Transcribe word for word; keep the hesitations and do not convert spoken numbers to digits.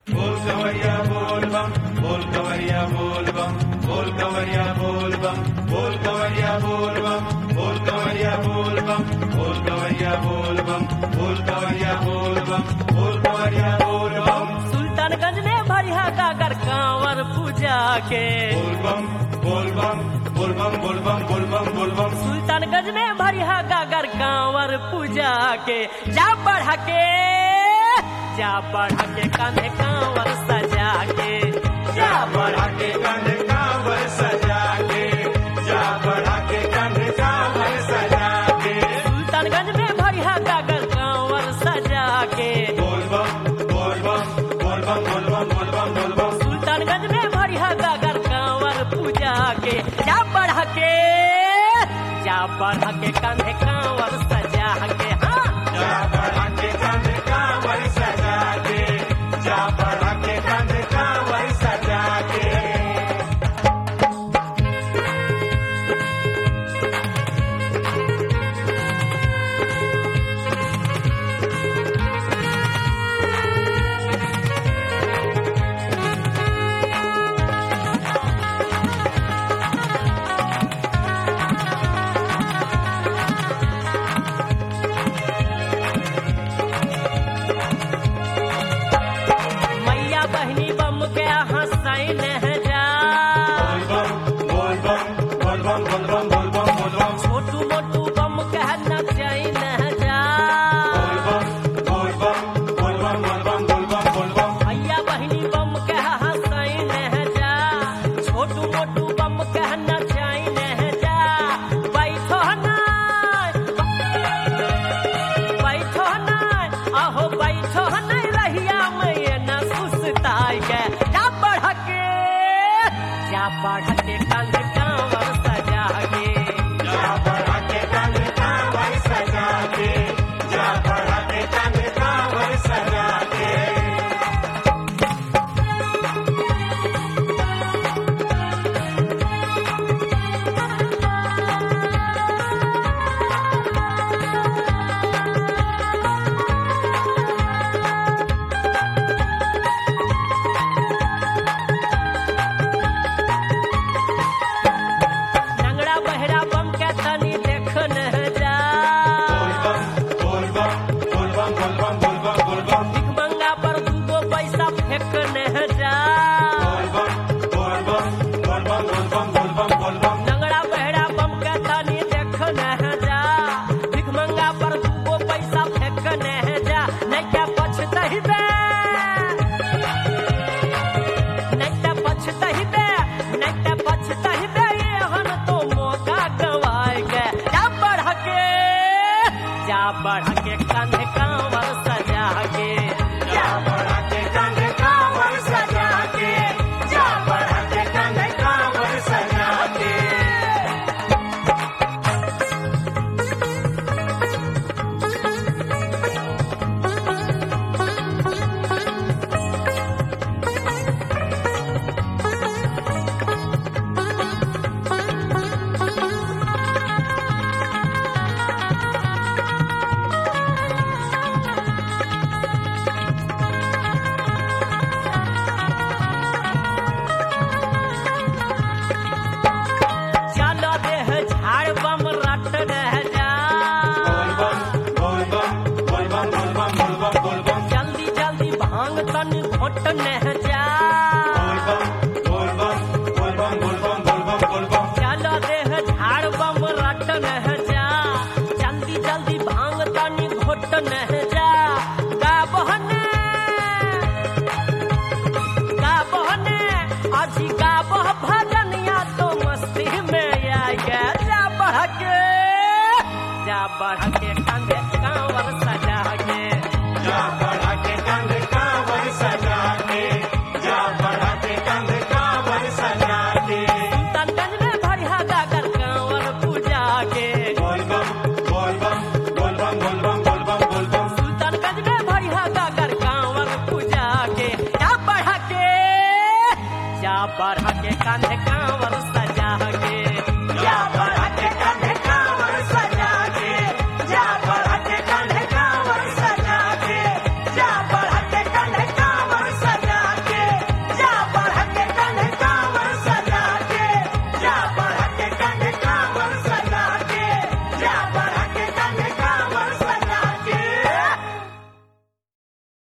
बोल कवरिया बोल बम बोल कवरिया बोल बम बोल कवरिया बोल बम बोल कवरिया बोल बम बोल कवरिया बोल बम बोल कवरिया बोल बम बोल कवरिया बोल बम बोल कवरिया बोल बम। सुल्तानगंज ने भरिया गागर कांवर पूजा के बोल बम बोल बम बोल बम बोल बम बोल बम बोल बम। सुल्तानगंज में भरिया गागर कांवर पूजा के जा बढ़ा के जा बढ़ा के कांधे कांवर सजा के जा बढ़ा के कांधे कांवर सजा के जा बढ़ा के कांधे कांवर सजा के। सुल्तानगंज में भरिया गागर कांवर सजा के बोल बम बोल बम बोल बम बोल बम बोल बम बोल बम। सुल्तानगंज में भरिया गागर कांवर पूजा के जा बढ़ा के जा बढ़ा के कांधे कांवर सजा के हाँ जा बढ़ा के कांधे कांवर सजा के जा बढ़ा के कांधे कांवर सजा के। मैया बहनी बम के हंसैन है जा बोल बम बोल बम बोल बम बोल बम बोल बम बोल बम। छोटू मोटू बम के नचैन है जा बोल बम बोल बम बोल बम बोल बम बोल बम बोल बम। मैया बहनी बम के हंसैन है जा छोटू मोटू बम के नचैन है जा बैठो ना बैठो ना आहो बैठो ना रहिया मैं न सुस्ताई के जा बढ़ के जा बढ़ के कंध कांवर सजा के जा बढ़ा के कांधे कांवर सजा के जा बढ़ा के कांधे कांवर सजा के। लंगड़ा बहरा बम के तनी देखन जा बोल बम बोल बम बोल बम बोल बम बोल बम। भिखमंगा पर दूगो पैसा फेंकन जा बोल बम बोल बम बोल बम बोल बम बोल बम बोल बम। लंगड़ा बहरा बम के तनी देखन जा भिखमंगा पर दूगो पैसा फेंकन जा नहीं क्या पछतही बे नहीं क्या पछतही बे नहीं क्या पछतही बे एहन तो मौका गवाए के जा बढ़ के जा बढ़ के कांधे कांवर सजा के जा बढ़ा के कांधे कांवर सजा के जा बढ़ा के कांधे कांवर सजा के। चलो देह झाड़ बम रट रह जा बोल बम बोल बम बोल बम बोल बम बोल बम बोल बम। जल्दी जल्दी भांग तन घोट नह जा बोल बम बोल बम बोल बम बोल बम बोल बम। चलो देह झाड़ बम रट नह जा जल्दी जल्दी भांग तन घोट नह जा गा बहने गा बहने अजी गा बह भजनिया तो मस्ती में आई गया जा बढ़ के जा बढ़ के कंधे कांवर सजा के जा बढ़ा के कांधे कांवर सजा के जा बढ़ा के कांधे कांवर सजा के। सुल्तानगंज में भरिया गागर कांवर पूजा के बोल बम बोल बम बोल बम बोल बम बोल बम बोल बम। सुल्तानगंज में भरिया गागर कांवर पूजा के जा बढ़ा के जा बढ़ा के कांधे कांवर सजा